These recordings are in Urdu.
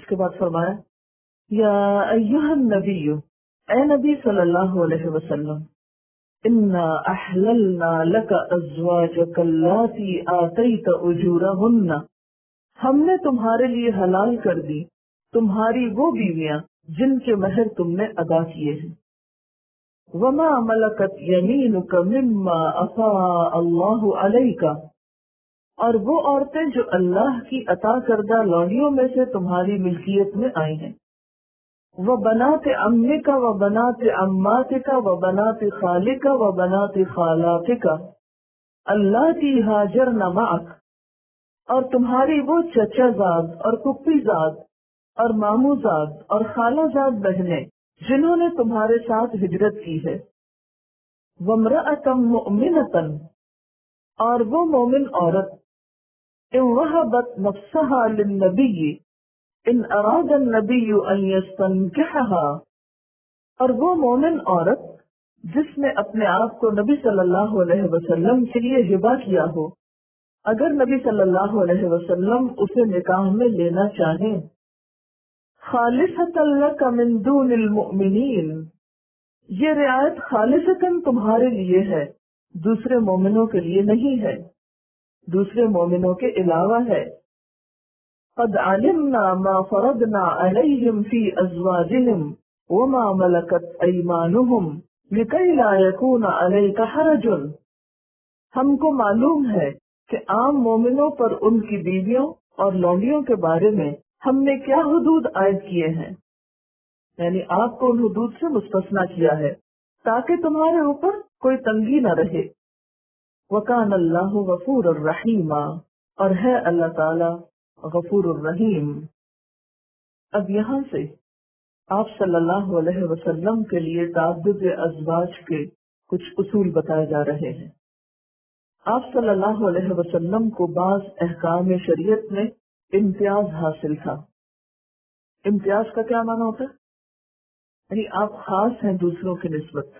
کے بعد فرمایا یا ایھا النبی، اے نبی صلی اللہ علیہ وسلم، انا احللنا لک ازواجک اللاتی آتیت اجورہن، ہم نے تمہارے لیے حلال کر دی تمہاری وہ بیویاں جن کے مہر تم نے ادا کیے ہیں، وما ملکت یمینک مما افاء اللہ علیک، اور وہ عورتیں جو اللہ کی عطا کردہ لونڈیوں میں سے تمہاری ملکیت میں آئی ہیں، وبنات عمک وبنات عماتک وبنات خالک وبنات خالاتک اللاتی ہاجرن معک، اور تمہاری وہ چچا زاد اور پھپھی زاد اور ماموں زاد اور خالہ زاد بہنیں جنہوں نے تمہارے ساتھ ہجرت کی ہے، وامرأۃ مؤمنۃ، اور وہ مومن عورت، ان وہبت نفسها للنبی ان اراد النبی ان یستنکحها، اور وہ مومن عورت جس نے اپنے آپ کو نبی صلی اللہ علیہ وسلم کے لیے ہبہ کیا ہو، اگر نبی صلی اللہ علیہ وسلم اسے نکاح میں لینا چاہیں، خالصۃ لک من دون المؤمنین، یہ رعایت خالصتاً تمہارے لیے ہے، دوسرے مومنوں کے لیے نہیں ہے، دوسرے مومنوں کے علاوہ ہے۔ قد علمنا ما فرضنا علیہم فی ازواجہم وما ملکت ایمانہم لکی لا یکون علیک حرج، ہم کو معلوم ہے کہ عام مومنوں پر ان کی بیویوں اور لونڈیوں کے بارے میں ہم نے کیا حدود عائد کیے ہیں، یعنی آپ کو ان حدود سے مستثنا کیا ہے تاکہ تمہارے اوپر کوئی تنگی نہ رہے۔ وکان اللہ غفور الرحیم، اور ہے اللہ تعالی غفور الرحیم۔ اب یہاں سے آپ صلی اللہ علیہ وسلم کے لیے تعدد ازواج کے کچھ اصول بتائے جا رہے ہیں۔ آپ صلی اللہ علیہ وسلم کو بعض احکام شریعت میں امتیاز حاصل تھا۔ امتیاز کا کیا معنی ہوتا ہے؟ یعنی آپ خاص ہیں دوسروں کی نسبت۔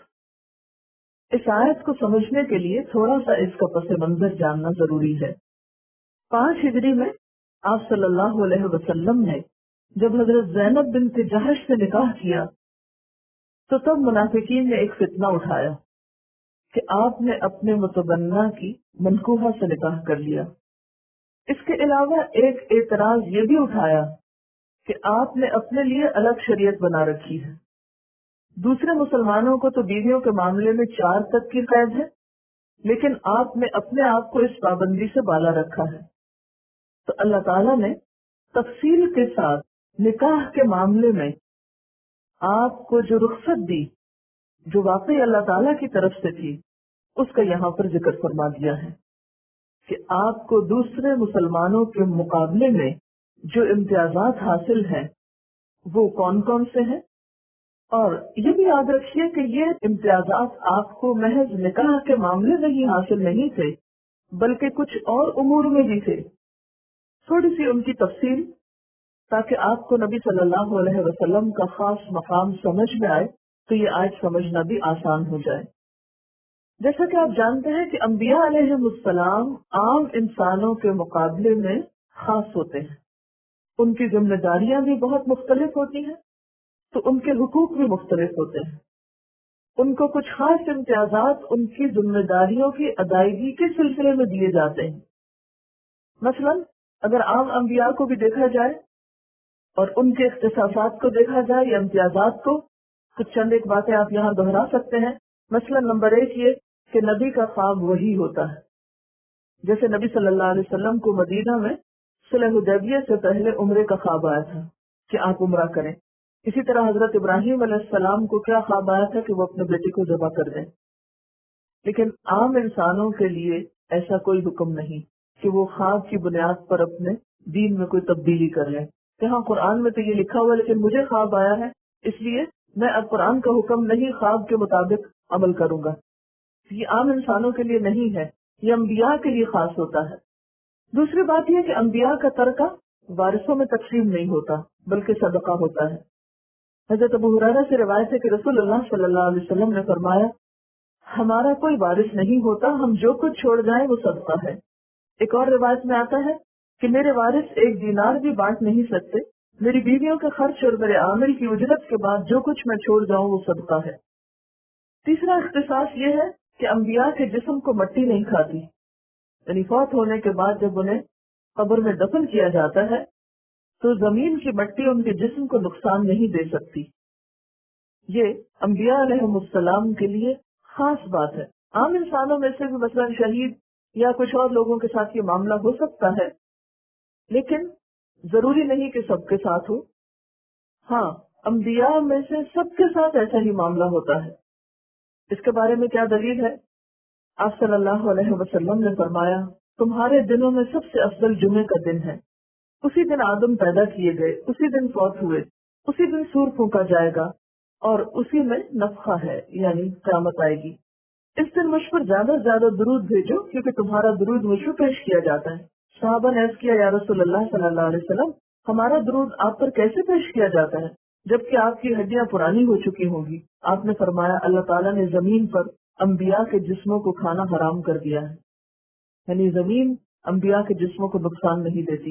اس آیت کو سمجھنے کے لیے تھوڑا سا اس کا پس منظر جاننا ضروری ہے۔ 5 ہجری میں آپ صلی اللہ علیہ وسلم نے جب حضرت زینب بنت جہش سے نکاح کیا تو تب منافقین نے ایک فتنہ اٹھایا کہ آپ نے اپنے متبنہ کی منکوحہ سے نکاح کر لیا۔ اس کے علاوہ ایک اعتراض یہ بھی اٹھایا کہ آپ نے اپنے لیے الگ شریعت بنا رکھی ہے۔ دوسرے مسلمانوں کو تو بیویوں کے معاملے میں 4 تک کی قید ہے، لیکن آپ نے اپنے آپ کو اس پابندی سے بالا رکھا ہے۔ تو اللہ تعالیٰ نے تفصیل کے ساتھ نکاح کے معاملے میں آپ کو جو رخصت دی، جو واقعی اللہ تعالیٰ کی طرف سے تھی، اس کا یہاں پر ذکر فرما دیا ہے کہ آپ کو دوسرے مسلمانوں کے مقابلے میں جو امتیازات حاصل ہیں وہ کون کون سے ہیں، اور یہ بھی یاد رکھیے کہ یہ امتیازات آپ کو محض نکاح کے معاملے میں ہی حاصل نہیں تھے، بلکہ کچھ اور امور میں بھی تھے۔ تھوڑی سی ان کی تفصیل تاکہ آپ کو نبی صلی اللہ علیہ وسلم کا خاص مقام سمجھ میں آئے تو یہ آیت سمجھنا بھی آسان ہو جائے۔ جیسا کہ آپ جانتے ہیں کہ انبیاء علیہ السلام عام انسانوں کے مقابلے میں خاص ہوتے ہیں، ان کی ذمہ داریاں بھی بہت مختلف ہوتی ہیں تو ان کے حقوق بھی مختلف ہوتے ہیں۔ ان کو کچھ خاص امتیازات ان کی ذمہ داریوں کی ادائیگی کے سلسلے میں دیے جاتے ہیں۔ مثلا اگر عام انبیاء کو بھی دیکھا جائے اور ان کے اختصاصات کو دیکھا جائے یا امتیازات کو، کچھ چند ایک باتیں آپ یہاں دہرا سکتے ہیں۔ مثلا نمبر 1 یہ کہ نبی کا خواب وحی ہوتا ہے۔ جیسے نبی صلی اللہ علیہ وسلم کو مدینہ میں صلح حدیبیہ سے پہلے عمرے کا خواب آیا تھا کہ آپ عمرہ کریں۔ اسی طرح حضرت ابراہیم علیہ السلام کو کیا خواب آیا تھا کہ وہ اپنے بیٹے کو ذبح کر دیں۔ لیکن عام انسانوں کے لیے ایسا کوئی حکم نہیں کہ وہ خواب کی بنیاد پر اپنے دین میں کوئی تبدیلی کر لیں۔ یہاں قرآن میں تو یہ لکھا ہوا ہے لیکن مجھے خواب آیا ہے اس لیے میں اب قرآن کا حکم نہیں خواب کے مطابق عمل کروں گا۔ یہ عام انسانوں کے لیے نہیں ہے، یہ انبیاء کے لیے خاص ہوتا ہے۔ دوسری بات یہ کہ انبیاء کا ترکہ وارثوں میں تقسیم نہیں ہوتا بلکہ صدقہ ہوتا ہے۔ حضرت ابو ہریرہ سے روایت ہے کہ رسول اللہ صلی اللہ علیہ وسلم نے فرمایا، ہمارا کوئی وارث نہیں ہوتا، ہم جو کچھ چھوڑ جائیں وہ صدقہ ہے۔ ایک اور روایت میں آتا ہے کہ میرے وارث 1 دینار بھی بانٹ نہیں سکتے میری بیویوں کے خرچ اور میرے عامل کی اجرت کے بعد جو کچھ میں چھوڑ جاؤں وہ صدقہ ہے۔ تیسرا اختصاص یہ ہے کہ انبیاء کے جسم کو مٹی نہیں کھاتی، یعنی فوت ہونے کے بعد جب انہیں قبر میں دفن کیا جاتا ہے تو زمین کی مٹی ان کے جسم کو نقصان نہیں دے سکتی۔ یہ انبیاء علیہ السلام کے لیے خاص بات ہے۔ عام انسانوں میں سے بھی مثلا شہید یا کچھ اور لوگوں کے ساتھ یہ معاملہ ہو سکتا ہے، لیکن ضروری نہیں کہ سب کے ساتھ ہو۔ ہاں، انبیاء میں سے سب کے ساتھ ایسا ہی معاملہ ہوتا ہے۔ اس کے بارے میں کیا دلیل ہے؟ آپ صلی اللہ علیہ وسلم نے فرمایا، تمہارے دنوں میں سب سے افضل جمعے کا دن ہے۔ اسی دن آدم پیدا کیے گئے، اسی دن فوت ہوئے، اسی دن سور پھونکا جائے گا اور اسی میں نفخہ ہے، یعنی قیامت آئے گی۔ اس دن مجھ پر زیادہ سے زیادہ درود بھیجو کیونکہ تمہارا درود مجھ پر پیش کیا جاتا ہے۔ صحابہ نے عرض کیا، یا رسول اللہ صلی اللہ علیہ وسلم، ہمارا درود آپ پر کیسے پیش کیا جاتا ہے جبکہ آپ کی ہڈیاں پرانی ہو چکی ہوں گی؟ آپ نے فرمایا، اللہ تعالیٰ نے زمین پر انبیاء کے جسموں کو کھانا حرام کر دیا ہے، یعنی زمین انبیاء کے جسموں کو نقصان نہیں دیتی۔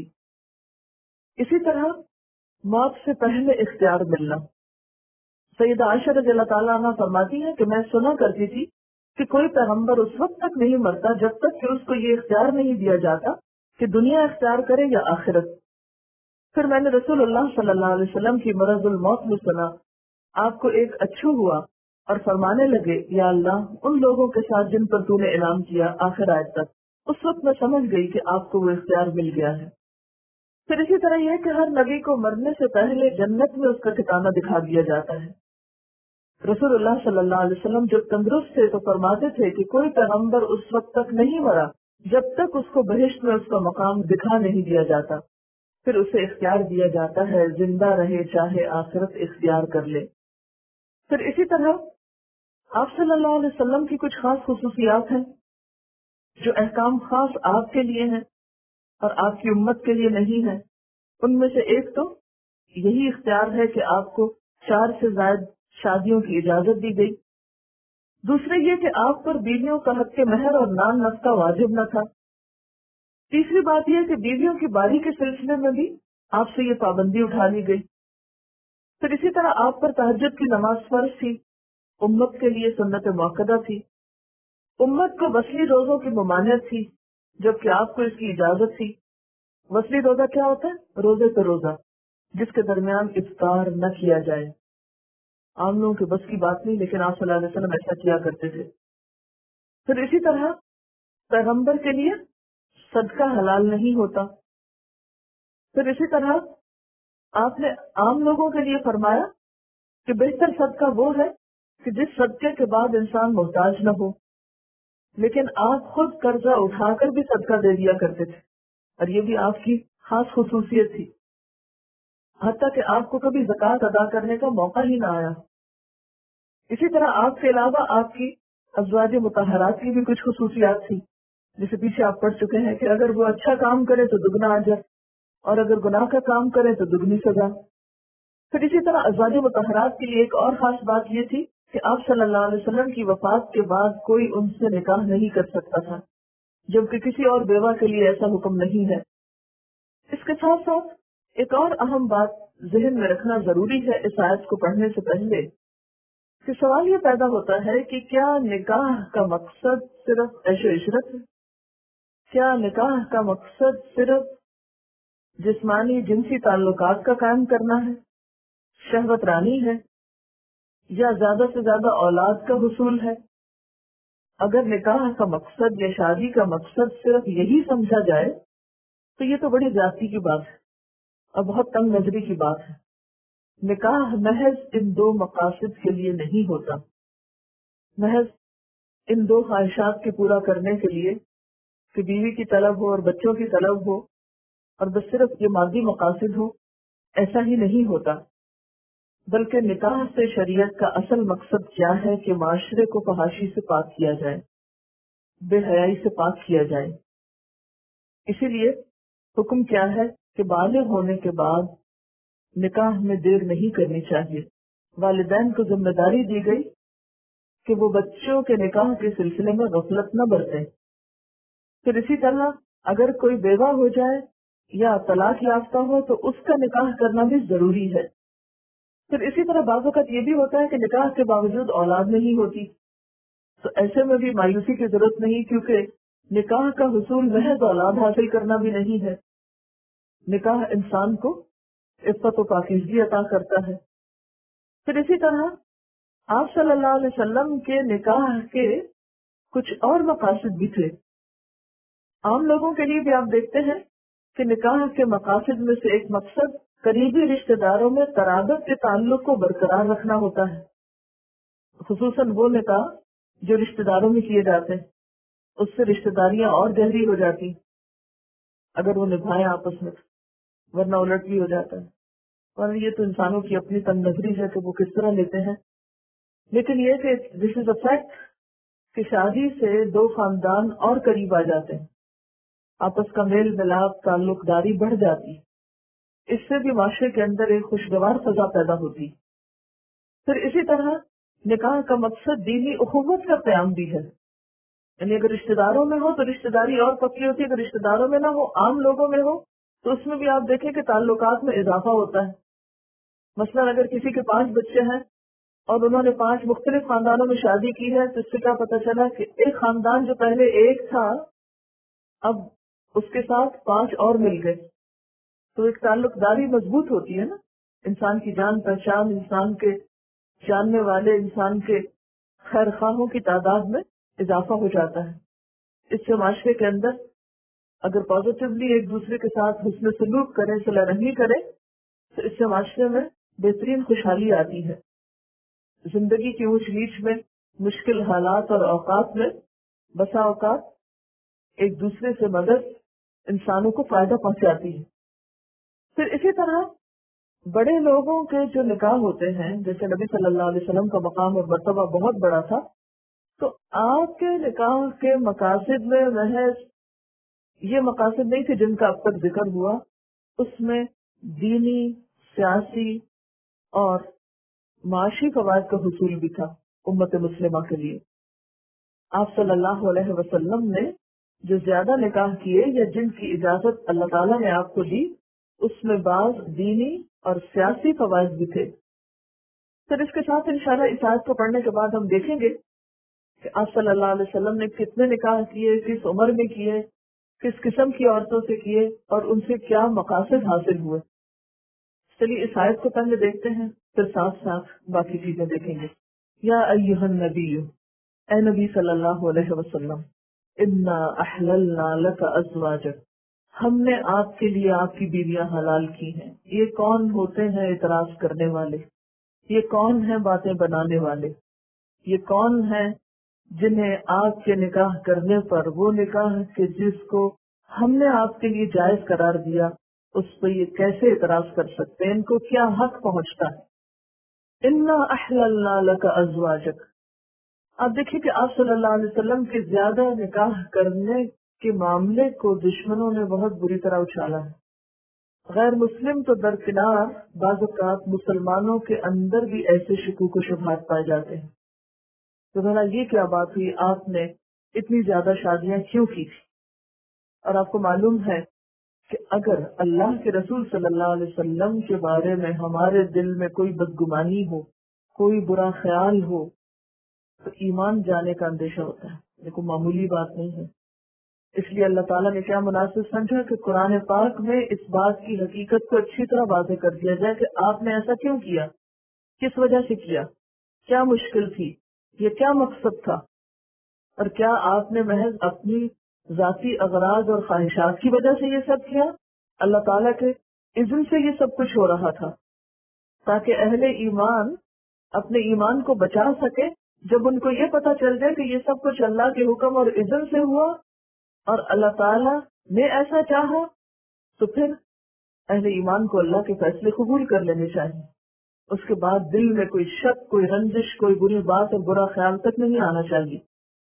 اسی طرح موت سے پہلے اختیار ملنا۔ سیدہ عائشہ رضی اللہ تعالیٰ عنہ فرماتی ہیں کہ میں سنا کرتی تھی کہ کوئی پیغمبر اس وقت تک نہیں مرتا جب تک کہ اس کو یہ اختیار نہیں دیا جاتا کہ دنیا اختیار کرے یا آخرت۔ پھر میں نے رسول اللہ صلی اللہ علیہ وسلم کی مرض الموت میں سنا، آپ کو ایک اچھو ہوا اور فرمانے لگے، یا اللہ ان لوگوں کے ساتھ جن پر تو نے انعام کیا آخر آیت تک۔ اس وقت میں سمجھ گئی کہ آپ کو وہ اختیار مل گیا ہے۔ پھر اسی طرح یہ کہ ہر نبی کو مرنے سے پہلے جنت میں اس کا ٹھکانہ دکھا دیا جاتا ہے۔ رسول اللہ صلی اللہ علیہ وسلم جب تندرست تھے تو فرماتے تھے کہ کوئی پیغمبر اس وقت تک نہیں مرا جب تک اس کو بہشت میں اس کا مقام دکھا نہیں دیا جاتا، پھر اسے اختیار دیا جاتا ہے زندہ رہے چاہے آخرت اختیار کر لے۔ پھر اسی طرح آپ صلی اللہ علیہ وسلم کی کچھ خاص خصوصیات ہیں جو احکام خاص آپ کے لیے ہیں اور آپ کی امت کے لیے نہیں ہے۔ ان میں سے ایک تو یہی اختیار ہے کہ آپ کو 4 سے زائد شادیوں کی اجازت دی گئی۔ دوسرے یہ کہ آپ پر بیویوں کا حق مہر اور نان نفقہ واجب نہ تھا۔ تیسری بات یہ کہ بیویوں کی باری کے سلسلے میں بھی آپ سے یہ پابندی اٹھا لی گئی۔ پھر اسی طرح آپ پر تہجد کی نماز فرض تھی، امت کے لیے سنت موقدہ تھی۔ امت کو وصلی روزوں کی ممانعت تھی جبکہ آپ کو اس کی اجازت تھی۔ وصلی روزہ کیا ہوتا ہے؟ روزے پہ روزہ جس کے درمیان افطار نہ کیا جائے۔ عام لوگوں کے بس کی بات نہیں، لیکن آپ صلی اللہ علیہ وسلم ایسا کیا کرتے تھے۔ پھر اسی طرح پیغمبر کے لیے صدقہ حلال نہیں ہوتا۔ پھر اسی طرح آپ نے عام لوگوں کے لیے فرمایا کہ بہتر صدقہ وہ ہے کہ جس صدقے کے بعد انسان محتاج نہ ہو، لیکن آپ خود قرضہ اٹھا کر بھی صدقہ دے دیا کرتے تھے، اور یہ بھی آپ کی خاص خصوصیت تھی، حتیٰ کہ آپ کو کبھی زکوٰۃ ادا کرنے کا موقع ہی نہ آیا۔ اسی طرح آپ کے علاوہ آپ کی ازواج مطہرات کی بھی کچھ خصوصیات تھی، جسے پیچھے آپ پڑھ چکے ہیں کہ اگر وہ اچھا کام کرے تو دگنا اجر اور اگر گناہ کا کام کرے تو دگنی سزا۔ پھر اسی طرح ازواج مطہرات کے لیے ایک اور خاص بات یہ تھی کہ آپ صلی اللہ علیہ وسلم کی وفات کے بعد کوئی ان سے نکاح نہیں کر سکتا تھا، جبکہ کسی اور بیوہ کے لیے ایسا حکم نہیں ہے۔ اس کے ساتھ ساتھ ایک اور اہم بات ذہن میں رکھنا ضروری ہے اس آیت کو پڑھنے سے پہلے، کہ سوال یہ پیدا ہوتا ہے کہ کیا نکاح کا مقصد صرف عیش و عشرت ہے؟ کیا نکاح کا مقصد صرف جسمانی جنسی تعلقات کا قائم کرنا ہے، شہوت رانی ہے، یا زیادہ سے زیادہ اولاد کا حصول ہے؟ اگر نکاح کا مقصد یا شادی کا مقصد صرف یہی سمجھا جائے تو یہ تو بڑی زیادتی کی بات ہے اور بہت تنگ نظری کی بات ہے۔ نکاح محض ان 2 مقاصد کے لیے نہیں ہوتا، محض ان 2 خواہشات کے پورا کرنے کے لیے کہ بیوی کی طلب ہو اور بچوں کی طلب ہو اور بس صرف یہ مادی مقاصد ہو، ایسا ہی نہیں ہوتا، بلکہ نکاح سے شریعت کا اصل مقصد کیا ہے کہ معاشرے کو فحاشی سے پاک کیا جائے، بے حیائی سے پاک کیا جائے۔ اسی لیے حکم کیا ہے کہ بالغ ہونے کے بعد نکاح میں دیر نہیں کرنی چاہیے۔ والدین کو ذمہ داری دی گئی کہ وہ بچوں کے نکاح کے سلسلے میں غفلت نہ برتیں۔ پھر اسی طرح اگر کوئی بیوہ ہو جائے یا طلاق یافتہ ہو تو اس کا نکاح کرنا بھی ضروری ہے۔ پھر اسی طرح بعض اوقات یہ بھی ہوتا ہے کہ نکاح کے باوجود اولاد نہیں ہوتی، تو ایسے میں بھی مایوسی کی ضرورت نہیں، کیونکہ نکاح کا حصول محض اولاد حاصل کرنا بھی نہیں ہے۔ نکاح انسان کو عفت و پاکیزگی عطا کرتا ہے۔ پھر اسی طرح آپ صلی اللہ علیہ وسلم کے نکاح کے کچھ اور مقاصد بھی تھے۔ عام لوگوں کے لیے بھی آپ دیکھتے ہیں کہ نکاح کے مقاصد میں سے ایک مقصد قریبی رشتہ داروں میں قرابت کے تعلق کو برقرار رکھنا ہوتا ہے، خصوصاً وہ نکاح جو رشتہ داروں میں کیے جاتے ہیں، اس سے رشتہ داریاں اور گہری ہو جاتی اگر وہ نبھائیں آپس میں، ورنہ الٹ بھی ہو جاتا ہے۔ اور یہ تو انسانوں کی اپنی تنگ نظری ہے کہ وہ کس طرح لیتے ہیں، لیکن یہ کہ دس از اے فیکٹ کہ شادی سے دو خاندان اور قریب آ جاتے ہیں، آپس کا میل ملاپ تعلق داری بڑھ جاتی، اس سے بھی معاشرے کے اندر ایک خوشگوار فضا پیدا ہوتی۔ پھر اسی طرح نکاح کا مقصد دینی اخوت کا قیام بھی ہے، یعنی اگر رشتہ داروں میں ہو تو رشتہ داری اور پکی ہوتی ہے، اگر رشتہ داروں میں نہ ہو، عام لوگوں میں ہو، تو اس میں بھی آپ دیکھیں کہ تعلقات میں اضافہ ہوتا ہے۔ مثلا اگر کسی کے 5 بچے ہیں اور انہوں نے 5 مختلف خاندانوں میں شادی کی ہے، تو اس سے کیا پتہ چلا کہ ایک خاندان جو پہلے ایک تھا اب اس کے ساتھ 5 اور مل گئے، تو ایک تعلق داری مضبوط ہوتی ہے نا، انسان کی جان پہچان، انسان کے جاننے والے، انسان کے خیر خواہوں کی تعداد میں اضافہ ہو جاتا ہے۔ اس سے معاشرے کے اندر اگر پازیٹیولی ایک دوسرے کے ساتھ حسن سلوک کریں، صلہ رحمی کریں، تو اس سے معاشرے میں بہترین خوشحالی آتی ہے۔ زندگی کی اونچ نیچ میں، مشکل حالات اور اوقات میں بسا اوقات ایک دوسرے سے مدد انسانوں کو فائدہ پہنچاتی ہے۔ پھر اسی طرح بڑے لوگوں کے جو نکاح ہوتے ہیں، جیسے نبی صلی اللہ علیہ وسلم کا مقام اور مرتبہ بہت بڑا تھا، تو آپ کے نکاح کے مقاصد میں محض یہ مقاصد نہیں تھے جن کا اب تک ذکر ہوا، اس میں دینی، سیاسی اور معاشی فوائد کا حصول بھی تھا امت مسلمہ کے لیے۔ آپ صلی اللہ علیہ وسلم نے جو زیادہ نکاح کیے یا جن کی اجازت اللہ تعالیٰ نے آپ کو دی، اس میں بعض دینی اور سیاسی فوائد بھی تھے۔ پھر اس کے ساتھ انشاءاللہ اس آیت کو پڑھنے کے بعد ہم دیکھیں گے کہ آپ صلی اللہ علیہ وسلم نے کتنے نکاح کیے، کس عمر میں کیے، کس قسم کی عورتوں سے کیے اور ان سے کیا مقاصد حاصل ہوئے۔ چلیے اس آیت کو پہلے دیکھتے ہیں، پھر ساتھ ساتھ باقی چیزیں دیکھیں گے۔ یا ایھا النبی، اے نبی صلی اللہ علیہ وسلم، انا احللنا لک ازواجک، ہم نے آپ کے لیے آپ کی بیویاں حلال کی ہیں۔ یہ کون ہوتے ہیں اعتراض کرنے والے؟ یہ کون ہیں باتیں بنانے والے؟ یہ کون ہیں جنہیں آپ کے نکاح کرنے پر وہ نکاح کہ جس کو ہم نے آپ کے لیے جائز قرار دیا، اس پہ یہ کیسے اعتراض کر سکتے ہیں؟ ان کو کیا حق پہنچتا ہے؟ انا احللنا لک ازواجک، آپ دیکھیں کہ آپ صلی اللہ علیہ وسلم کے زیادہ نکاح کرنے کے معاملے کو دشمنوں نے بہت بری طرح اچھالا ہے۔ غیر مسلم تو درکنار، بعض اوقات مسلمانوں کے اندر بھی ایسے شکوک و شبہات پائے جاتے ہیں۔ تو بھلا یہ کیا بات ہوئی، آپ نے اتنی زیادہ شادیاں کیوں کی تھی؟ اور آپ کو معلوم ہے کہ اگر اللہ کے رسول صلی اللہ علیہ وسلم کے بارے میں ہمارے دل میں کوئی بدگمانی ہو، کوئی برا خیال ہو، تو ایمان جانے کا اندیشہ ہوتا ہے۔ یہ کوئی معمولی بات نہیں ہے۔ اس لیے اللہ تعالیٰ نے کیا مناسب سمجھا کہ قرآن پاک میں اس بات کی حقیقت کو اچھی طرح واضح کر دیا جائے کہ آپ نے ایسا کیوں کیا، کس وجہ سے کیا، کیا مشکل تھی، یہ کیا مقصد تھا، اور کیا آپ نے محض اپنی ذاتی اغراض اور خواہشات کی وجہ سے یہ سب کیا؟ اللہ تعالیٰ کے اذن سے یہ سب کچھ ہو رہا تھا تاکہ اہل ایمان اپنے ایمان کو بچا سکے۔ جب ان کو یہ پتا چل جائے کہ یہ سب کچھ اللہ کے حکم اور اذن سے ہوا اور اللہ تعالیٰ نے ایسا چاہا، تو پھر اہل ایمان کو اللہ کے فیصلے قبول کر لینے چاہیے۔ اس کے بعد دل میں کوئی شک، کوئی رنجش، کوئی بری بات اور برا خیال تک نہیں آنا چاہیے۔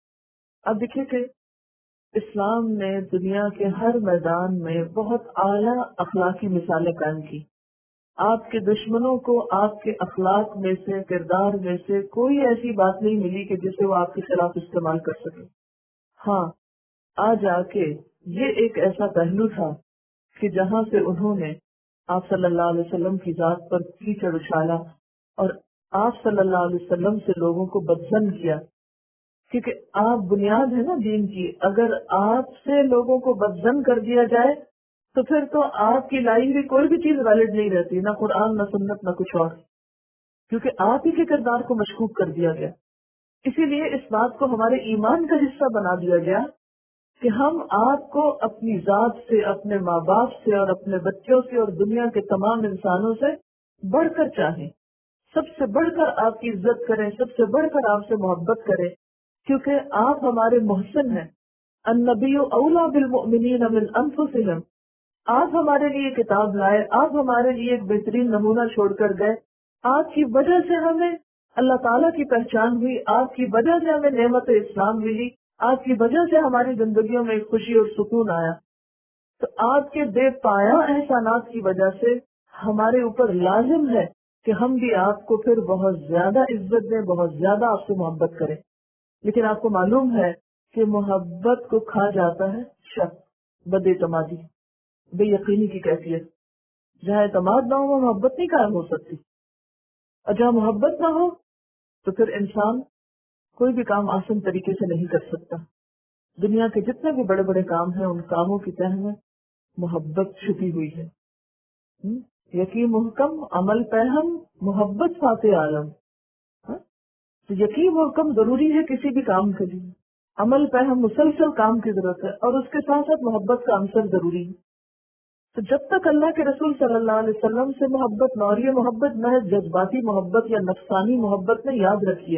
اب دیکھیے کہ اسلام نے دنیا کے ہر میدان میں بہت اعلیٰ اخلاقی مثالیں قائم کی۔ آپ کے دشمنوں کو آپ کے اخلاق میں سے، کردار میں سے کوئی ایسی بات نہیں ملی کہ جسے وہ آپ کے خلاف استعمال کر سکے۔ ہاں، آ جا کے یہ ایک ایسا پہلو تھا کہ جہاں سے انہوں نے آپ صلی اللہ علیہ وسلم کی ذات پر کیچڑ اچھالا اور آپ صلی اللہ علیہ وسلم سے لوگوں کو بدظن کیا، کیونکہ آپ بنیاد ہے نا دین کی. اگر آپ سے لوگوں کو بدظن کر دیا جائے تو پھر تو آپ کی لائی ہوئی کوئی بھی چیز ویلڈ نہیں رہتی، نہ قرآن، نہ سنت، نہ کچھ اور، کیونکہ آپ ہی کے کردار کو مشکوک کر دیا گیا. اسی لیے اس بات کو ہمارے ایمان کا حصہ بنا دیا گیا کہ ہم آپ کو اپنی ذات سے، اپنے ماں باپ سے اور اپنے بچوں سے اور دنیا کے تمام انسانوں سے بڑھ کر چاہیں، سب سے بڑھ کر آپ کی عزت کریں، سب سے بڑھ کر آپ سے محبت کریں، کیونکہ آپ ہمارے محسن ہیں. النبی اولا بالمؤمنین من انفسہم. آپ ہمارے لیے کتاب لائے، آپ ہمارے لیے ایک بہترین نمونہ چھوڑ کر گئے. آپ کی وجہ سے ہمیں اللہ تعالیٰ کی پہچان ہوئی، آپ کی وجہ سے ہمیں نعمت اسلام ملی، آپ کی وجہ سے ہماری زندگیوں میں ایک خوشی اور سکون آیا. تو آپ کے بے پایا احسانات کی وجہ سے ہمارے اوپر لازم ہے کہ ہم بھی آپ کو پھر بہت زیادہ عزت دیں، بہت زیادہ آپ سے محبت کریں. لیکن آپ کو معلوم ہے کہ محبت کو کھا جاتا ہے شک، بد اعتمادی، بے یقینی کی کیفیت. جہاں اعتماد نہ ہو وہ محبت نہیں قائم ہو سکتی، اور جہاں محبت نہ ہو تو پھر انسان کوئی بھی کام آسان طریقے سے نہیں کر سکتا. دنیا کے جتنے بھی بڑے بڑے کام ہیں ان کاموں کی تہ میں محبت چھپی ہوئی ہے. یقین محکم عمل پہم محبت فاتح عالم. تو یقین محکم ضروری ہے کسی بھی کام کے لیے، عمل پہم مسلسل کام کی ضرورت ہے، اور اس کے ساتھ ساتھ محبت کا عنصر ضروری ہے. تو جب تک اللہ کے رسول صلی اللہ علیہ وسلم سے محبت نہ، اور یہ محبت محض جذباتی محبت یا نفسانی محبت میں، یاد رکھیے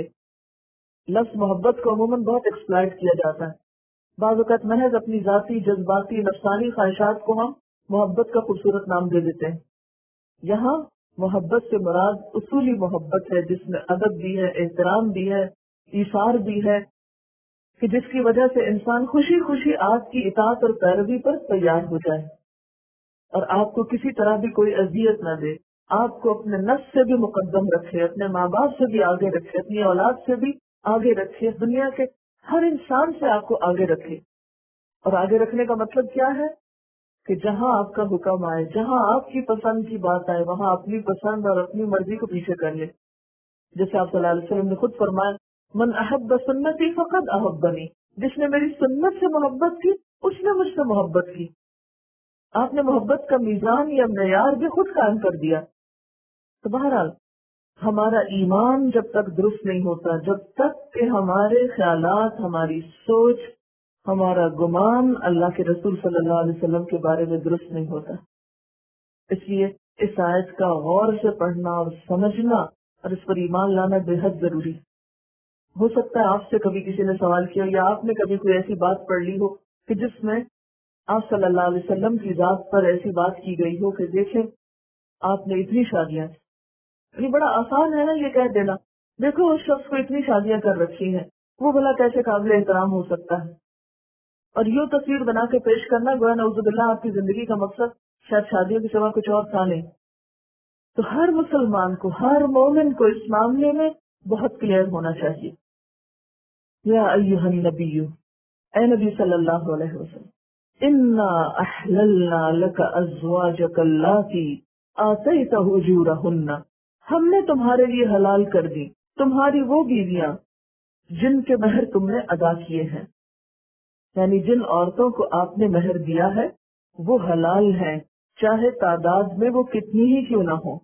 لفظ محبت کو عموماً بہت ایکسپلائٹ کیا جاتا ہے. بعض اوقات محض اپنی ذاتی جذباتی نفسانی خواہشات کو ہم محبت کا خوبصورت نام دے دیتے ہیں. یہاں محبت سے مراد اصولی محبت ہے، جس میں ادب بھی ہے، احترام بھی ہے، ایثار بھی ہے، کہ جس کی وجہ سے انسان خوشی خوشی آپ کی اطاعت اور پیروی پر تیار ہو جائے، اور آپ کو کسی طرح بھی کوئی اذیت نہ دے، آپ کو اپنے نفس سے بھی مقدم رکھے، اپنے ماں باپ سے بھی آگے رکھے، اپنی اولاد سے بھی آگے رکھے، دنیا کے ہر انسان سے آپ کو آگے رکھے. اور آگے رکھنے کا مطلب کیا ہے؟ کہ جہاں آپ کا حکم آئے، جہاں آپ کی پسند کی بات آئے، وہاں اپنی پسند اور اپنی مرضی کو پیچھے کر لے. جیسے آپ صلی اللہ علیہ وسلم نے خود فرمایا، من احب سنتی فقد احبنی. جس نے میری سنت سے محبت کی اس نے مجھ سے محبت کی. آپ نے محبت کا میزان یا معیار بھی خود قائم کر دیا. تو بہرحال ہمارا ایمان جب تک درست نہیں ہوتا، جب تک کہ ہمارے خیالات، ہماری سوچ، ہمارا گمان اللہ کے رسول صلی اللہ علیہ وسلم کے بارے میں درست نہیں ہوتا. اس لیے اس آیت کا غور سے پڑھنا اور سمجھنا اور اس پر ایمان لانا بے حد ضروری. ہو سکتا ہے آپ سے کبھی کسی نے سوال کیا یا آپ نے کبھی کوئی ایسی بات پڑھ لی ہو کہ جس میں آپ صلی اللہ علیہ وسلم کی ذات پر ایسی بات کی گئی ہو کہ دیکھیں آپ نے اتنی شادیاں، یہ بڑا آسان ہے نا یہ کہہ دینا، دیکھو اس شخص کو اتنی شادیاں کر رکھی ہیں، وہ بھلا کیسے قابل احترام ہو سکتا ہے. اور یوں تصویر بنا کے پیش کرنا گویا نعوذ باللہ آپ کی زندگی کا مقصد شاید شادیوں کے سوا کچھ اور تھا نہیں. تو ہر مسلمان کو، ہر مومن کو اس معاملے میں بہت کلیئر ہونا چاہیے. یا ایھا النبی، اے نبی صلی اللہ علیہ وسلم، انا احللنا لک ازواجک اللاتی آتیت اجورہن. ہم نے تمہارے لیے حلال کر دی تمہاری وہ بیویاں جن کے مہر تم نے ادا کیے ہیں. یعنی جن عورتوں کو آپ نے مہر دیا ہے وہ حلال ہیں، چاہے تعداد میں وہ کتنی ہی کیوں نہ ہو.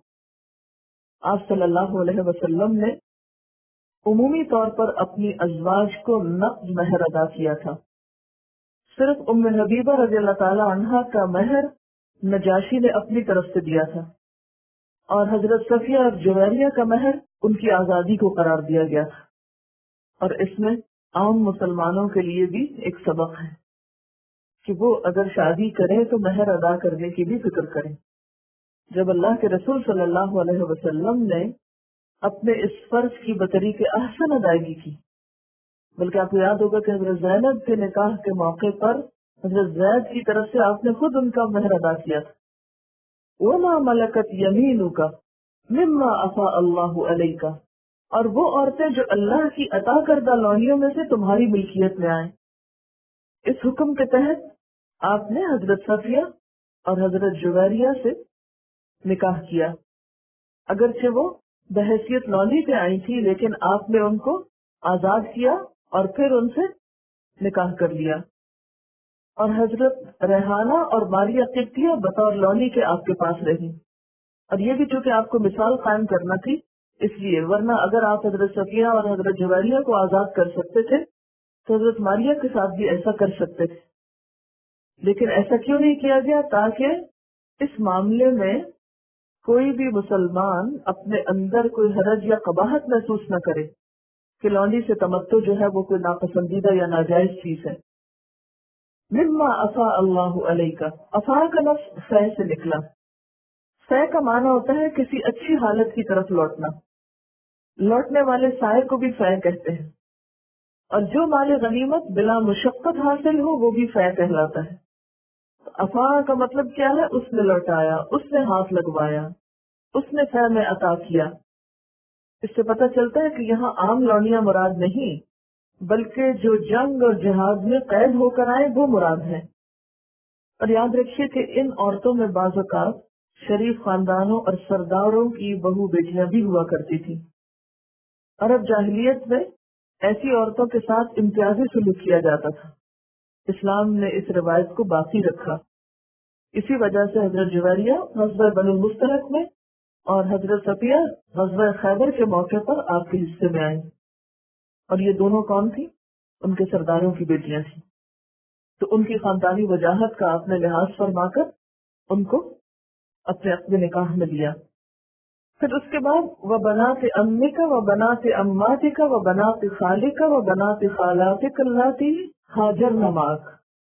آپ صلی اللہ علیہ وسلم نے عمومی طور پر اپنی ازواج کو نقد مہر ادا کیا تھا. صرف ام حبیبہ رضی اللہ تعالی عنہا کا مہر نجاشی نے اپنی طرف سے دیا تھا، اور حضرت صفیہ اور جویریہ کا مہر ان کی آزادی کو قرار دیا گیا تھا. اور اس میں عام مسلمانوں کے لیے بھی ایک سبق ہے کہ وہ اگر شادی کریں تو مہر ادا کرنے کی بھی فکر کریں. جب اللہ کے رسول صلی اللہ علیہ وسلم نے اپنے اس فرض کی بطریق احسن ادائیگی کی، بلکہ آپ کو یاد ہوگا کہ حضرت زینب کے نکاح کے موقع پر حضرت زید کی طرف سے آپ نے خود ان کا مہر ادا کیا تھا. وَمَا مَلَكَتْ يَمِينُكَ مِمَّا أَفَاءَ اللَّهُ عَلَيْكَ. اور وہ عورتیں جو اللہ کی عطا کردہ لونیوں میں سے تمہاری ملکیت میں آئیں. اس حکم کے تحت آپ نے حضرت صفیہ اور حضرت جویریہ سے نکاح کیا. اگرچہ وہ بحیثیت لونی پہ آئی تھی لیکن آپ نے ان کو آزاد کیا اور پھر ان سے نکاح کر لیا. اور حضرت ریحانہ اور ماریہ قبطیہ بطور لونی کے آپ کے پاس رہی. اور یہ بھی چونکہ آپ کو مثال قائم کرنا تھی اس لیے، ورنہ اگر آپ حضرت صفیہ اور حضرت جویریہ کو آزاد کر سکتے تھے تو حضرت ماریہ کے ساتھ بھی ایسا کر سکتے تھے. لیکن ایسا کیوں نہیں کیا گیا؟ تاکہ اس معاملے میں کوئی بھی مسلمان اپنے اندر کوئی حرج یا قباحت محسوس نہ کرے کہ لونڈی سے تمتع جو ہے وہ کوئی ناپسندیدہ یا ناجائز چیز ہے. مما افا اللہ علیہ کا، افا کا لفظ فے سے نکلا. فے کا معنی ہوتا ہے کسی اچھی حالت کی طرف لوٹنا. لوٹنے والے سائے کو بھی فے کہتے ہیں. اور جو مال غنیمت بلا مشقت حاصل ہو وہ بھی فے کہلاتا ہے. افا کا مطلب کیا ہے؟ اس نے لوٹایا، اس نے ہاتھ لگوایا، اس نے فے میں عطا کیا. اس سے پتہ چلتا ہے کہ یہاں عام لونیاں مراد نہیں بلکہ جو جنگ اور جہاد میں قید ہو کر آئے وہ مراد ہے. اور یاد رکھیے کہ ان عورتوں میں بعض اوقات شریف خاندانوں اور سرداروں کی بہو بیٹیاں بھی ہوا کرتی تھی. عرب جاہلیت میں ایسی عورتوں کے ساتھ امتیازی سلوک کیا جاتا تھا. اسلام نے اس روایت کو باقی رکھا. اسی وجہ سے حضرت جویریہ غزوہ بنو المصطلق میں اور حضرت صفیہ غزوہ خیبر کے موقع پر آپ کے حصے میں آئیں. اور یہ دونوں کون تھی؟ ان کے سرداروں کی بیٹیاں تھیں. تو ان کی خاندانی وجاہت کا آپ نے لحاظ فرما کر ان کو اپنے نکاح میں لیا. پھر اس کے بعد وہ بنات امی کا، وہ بنات اماتی کا، وہ بنات خالی کا، وہ بنات خالات کلاتی حاجر نماک،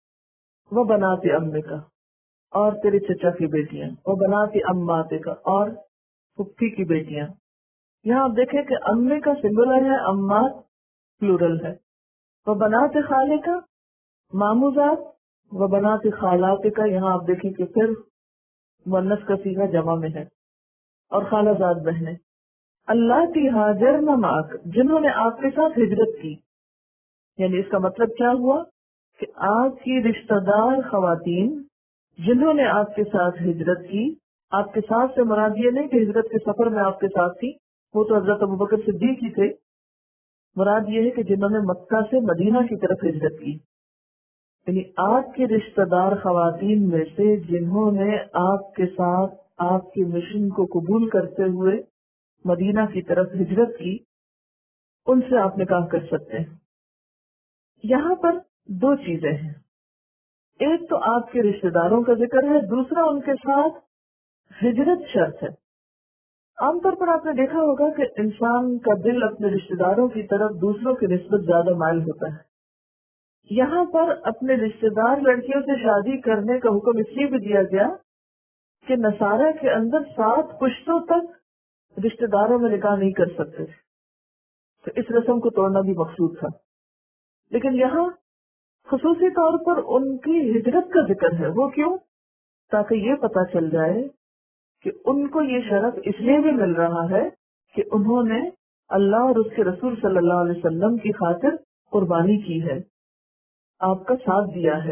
وہ بنات امی کا اور تیری چچا کی بیٹیاں، وہ بنات اماتی کا اور پھپھی کی بیٹیاں. یہاں آپ دیکھیں کہ امی کا سنگولر ہے، امات پلورل ہے. وہ بنات خالے کا ماموزات، وہ بنات خالات کا یہاں آپ دیکھیں کہ پھر مؤنث کا صیغہ جمع میں ہے، اور خالہ زاد بہنیں. اللہ کی ہاجر نماک، جنہوں نے آپ کے ساتھ ہجرت کی. یعنی اس کا مطلب کیا ہوا کہ آپ کی رشتہ دار خواتین جنہوں نے آپ کے ساتھ ہجرت کی، آپ کے ساتھ سے مراد یہ نہیں کہ ہجرت کے سفر میں آپ کے ساتھ تھی، وہ تو حضرت ابوبکر صدیق ہی تھے. مراد یہ ہے کہ جنہوں نے مکہ سے مدینہ کی طرف ہجرت کی. یعنی آپ کے رشتہ دار خواتین میں سے جنہوں نے آپ کے ساتھ آپ کے مشن کو قبول کرتے ہوئے مدینہ کی طرف ہجرت کی، ان سے آپ نکاح کر سکتے ہیں. یہاں پر دو چیزیں ہیں. ایک تو آپ کے رشتہ داروں کا ذکر ہے، دوسرا ان کے ساتھ ہجرت شرط ہے. عام طور پر آپ نے دیکھا ہوگا کہ انسان کا دل اپنے رشتہ داروں کی طرف دوسروں کی نسبت زیادہ مائل ہوتا ہے. یہاں پر اپنے رشتہ دار لڑکیوں سے شادی کرنے کا حکم اس لیے بھی دیا گیا کہ نصارہ کے اندر 7 پشتوں تک رشتہ داروں میں نکاح نہیں کر سکتے تھے، تو اس رسم کو توڑنا بھی مقصود تھا. لیکن یہاں خصوصی طور پر ان کی ہجرت کا ذکر ہے. وہ کیوں؟ تاکہ یہ پتہ چل جائے کہ ان کو یہ شرف اس لیے بھی مل رہا ہے کہ انہوں نے اللہ اور اس کے رسول صلی اللہ علیہ وسلم کی خاطر قربانی کی ہے، آپ کا ساتھ دیا ہے.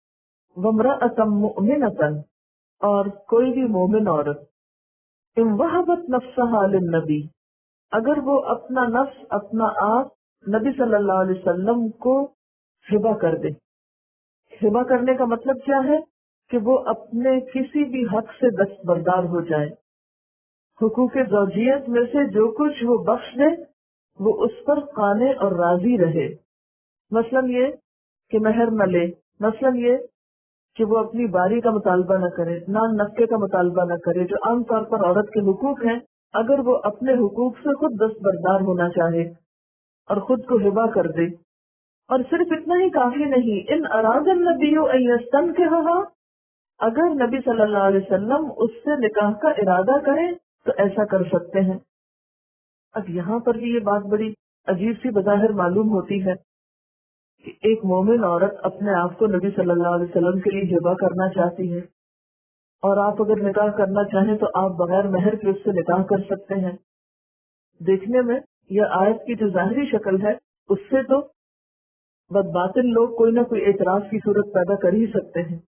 وامرأۃ مؤمنۃ، اور کوئی بھی مومن عورت، ان وہبت نفسہا للنبی، اگر وہ اپنا نفس اپنا آپ نبی صلی اللہ علیہ وسلم کو ہبہ کر دے. ہبہ کرنے کا مطلب کیا ہے؟ کہ وہ اپنے کسی بھی حق سے دستبردار ہو جائے. حقوق زوجیت میں سے جو کچھ وہ بخش دے وہ اس پر قانع اور راضی رہے. مثلاً یہ کہ مہر نہ لے، مثلاً یہ کہ وہ اپنی باری کا مطالبہ نہ کرے، نان نفقے کا مطالبہ نہ کرے، جو عام طور پر عورت کے حقوق ہیں. اگر وہ اپنے حقوق سے خود دستبردار ہونا چاہے اور خود کو ہبہ کر دے. اور صرف اتنا ہی کافی نہیں، ان اراد النبی ان یستنکحھا، اگر نبی صلی اللہ علیہ وسلم اس سے نکاح کا ارادہ کرے تو ایسا کر سکتے ہیں. اب یہاں پر بھی یہ بات بڑی عجیب سی بظاہر معلوم ہوتی ہے کہ ایک مومن عورت اپنے آپ کو نبی صلی اللہ علیہ وسلم کے لیے ہبہ کرنا چاہتی ہے، اور آپ اگر نکاح کرنا چاہیں تو آپ بغیر مہر کے اس سے نکاح کر سکتے ہیں. دیکھنے میں یہ آیت کی جو ظاہری شکل ہے اس سے تو بدباطل لوگ کوئی نہ کوئی اعتراض کی صورت پیدا کر ہی سکتے ہیں.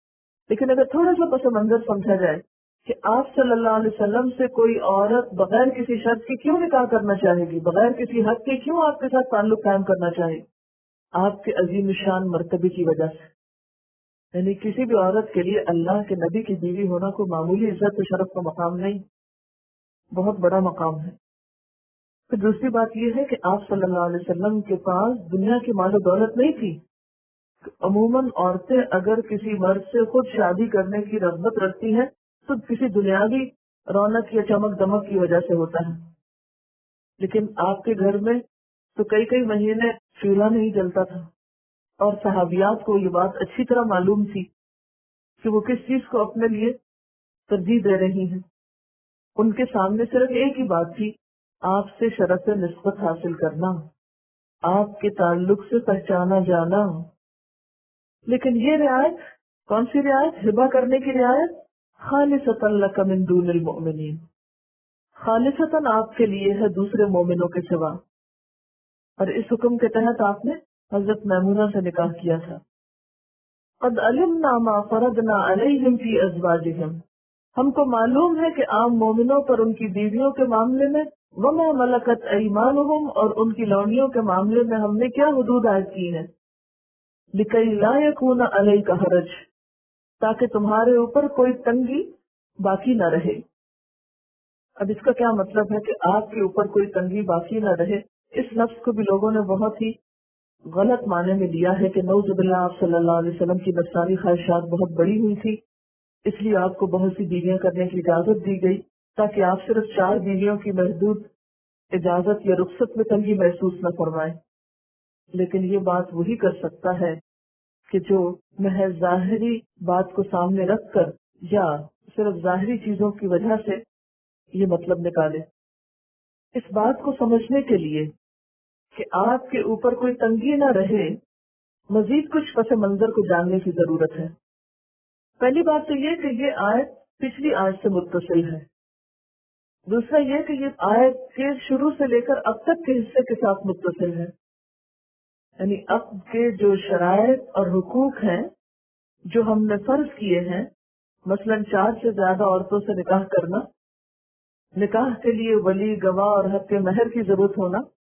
لیکن اگر تھوڑا سا پس منظر سمجھا جائے کہ آپ صلی اللہ علیہ وسلم سے کوئی عورت بغیر کسی شرط کے کیوں نکاح کرنا چاہے گی، بغیر کسی حق کے کیوں آپ کے ساتھ تعلق قائم کرنا چاہے، آپ کے عظیم شان مرتبے کی وجہ سے. یعنی کسی بھی عورت کے لیے اللہ کے نبی کی بیوی ہونا کوئی معمولی عزت و شرف کا مقام نہیں، بہت بڑا مقام ہے. پھر دوسری بات یہ ہے کہ آپ صلی اللہ علیہ وسلم کے پاس دنیا کی مال و دولت نہیں تھی. عموماً عورتیں اگر کسی مرد سے خود شادی کرنے کی رغبت رکھتی ہیں تو کسی دنیاوی رونق یا چمک دمک کی وجہ سے ہوتا ہے. لیکن آپ کے گھر میں تو کئی کئی مہینے چولہا نہیں جلتا تھا، اور صحابیات کو یہ بات اچھی طرح معلوم تھی کہ وہ کس چیز کو اپنے لیے ترجیح دے رہی ہیں. ان کے سامنے صرف ایک ہی بات تھی، آپ سے شرف نسبت حاصل کرنا، آپ کے تعلق سے پہچانا جانا. لیکن یہ رعایت کون سی رعایت؟ ہبہ کرنے کی رعایت. خالصۃ لک من دون المؤمنین، خالصتاً آپ کے لیے ہے دوسرے مومنوں کے سوا. اور اس حکم کے تحت آپ نے حضرت میمونہ سے نکاح کیا تھا. قد علمنا ما فرضنا علیہم فی ازواجہم، ہم کو معلوم ہے کہ عام مومنوں پر ان کی بیویوں کے معاملے میں، وما ملکت ایمانہم، اور ان کی لونیوں کے معاملے میں ہم نے کیا حدود عائد کی ہیں. لکی لا یکون علیک حرج، تاکہ تمہارے اوپر کوئی تنگی باقی نہ رہے. اب اس کا کیا مطلب ہے کہ آپ کے اوپر کوئی تنگی باقی نہ رہے؟ اس لفظ کو بھی لوگوں نے بہت ہی غلط معنی میں لیا ہے کہ نعوذ باللہ آپ صلی اللہ علیہ وسلم کی نفسانی خواہشات بہت بڑی ہوئی تھی، اس لیے آپ کو بہت سی بیویاں کرنے کی اجازت دی گئی تاکہ آپ صرف 4 بیویوں کی محدود اجازت یا رخصت میں تنگی محسوس نہ فرمائیں. لیکن یہ بات وہی کر سکتا ہے کہ جو محض ظاہری بات کو سامنے رکھ کر یا صرف ظاہری چیزوں کی وجہ سے یہ مطلب نکالے. اس بات کو سمجھنے کے لیے کہ آپ کے اوپر کوئی تنگی نہ رہے، مزید کچھ پس منظر کو جاننے کی ضرورت ہے. پہلی بات تو یہ کہ یہ آیت پچھلی آیت سے متصل ہے. دوسرا یہ کہ یہ آیت کے شروع سے لے کر اب تک کے حصے کے ساتھ متصل ہے. یعنی اب کے جو شرائط اور حقوق ہیں جو ہم نے فرض کیے ہیں، مثلا 4 سے زیادہ عورتوں سے نکاح کرنا، نکاح کے لیے ولی، گواہ اور حق مہر کی ضرورت ہونا،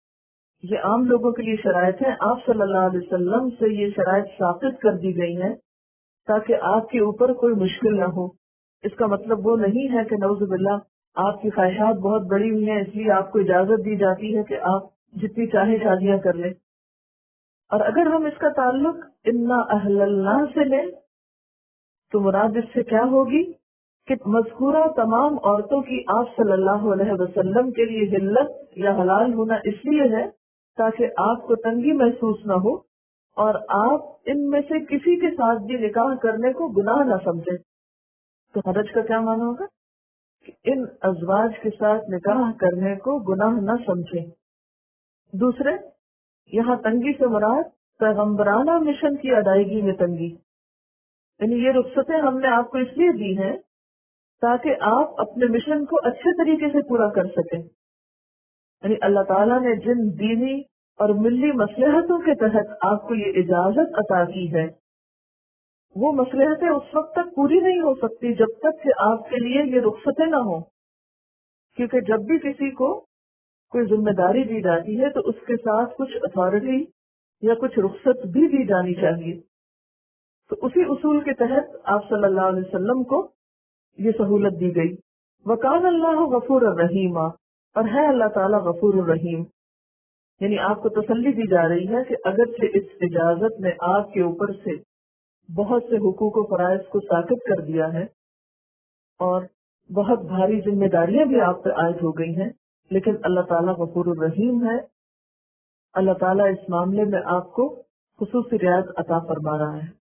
یہ عام لوگوں کے لیے شرائط ہیں. آپ صلی اللہ علیہ وسلم سے یہ شرائط ثابت کر دی گئی ہیں تاکہ آپ کے اوپر کوئی مشکل نہ ہو. اس کا مطلب وہ نہیں ہے کہ نعوذ باللہ آپ کی خواہشات بہت بڑی ہوئی ہیں اس لیے آپ کو اجازت دی جاتی ہے کہ آپ جتنی چاہے شادیاں کر لیں. اور اگر ہم اس کا تعلق انا احللنا سے لیں تو مراد اس سے کیا ہوگی کہ مذکورہ تمام عورتوں کی آپ صلی اللہ علیہ وسلم کے لیے حلت یا حلال ہونا اس لیے ہے تاکہ آپ کو تنگی محسوس نہ ہو اور آپ ان میں سے کسی کے ساتھ بھی نکاح کرنے کو گناہ نہ سمجھیں. تو حرج کا کیا معنی ہوگا کہ ان ازواج کے ساتھ نکاح کرنے کو گناہ نہ سمجھیں. دوسرے، یہاں تنگی سے مراد پیغمبرانہ مشن کی ادائیگی میں تنگی، یعنی یہ رخصتیں ہم نے آپ کو اس لیے دی ہیں تاکہ آپ اپنے مشن کو اچھے طریقے سے پورا کر سکیں. یعنی اللہ تعالیٰ نے جن دینی اور ملی مصلحتوں کے تحت آپ کو یہ اجازت عطا کی ہے، وہ مصلحتیں اس وقت تک پوری نہیں ہو سکتی جب تک کہ آپ کے لیے یہ رخصتیں نہ ہوں. کیونکہ جب بھی کسی کو کوئی ذمہ داری دی جاتی ہے تو اس کے ساتھ کچھ اتھارٹی یا کچھ رخصت بھی دی جانی چاہیے. تو اسی اصول کے تحت آپ صلی اللہ علیہ وسلم کو یہ سہولت دی گئی. وکان اللہ غفور الرحیم، اور ہے اللہ تعالیٰ غفور الرحیم. یعنی آپ کو تسلی دی جا رہی ہے کہ اگرچہ اس اجازت نے آپ کے اوپر سے بہت سے حقوق و فرائض کو ساقط کر دیا ہے اور بہت بھاری ذمہ داریاں بھی آپ پہ عائد ہو گئی ہیں، لیکن اللہ تعالیٰ غفور الرحیم ہے. اللہ تعالیٰ اس معاملے میں آپ کو خصوصی رعایت عطا فرما رہا ہے.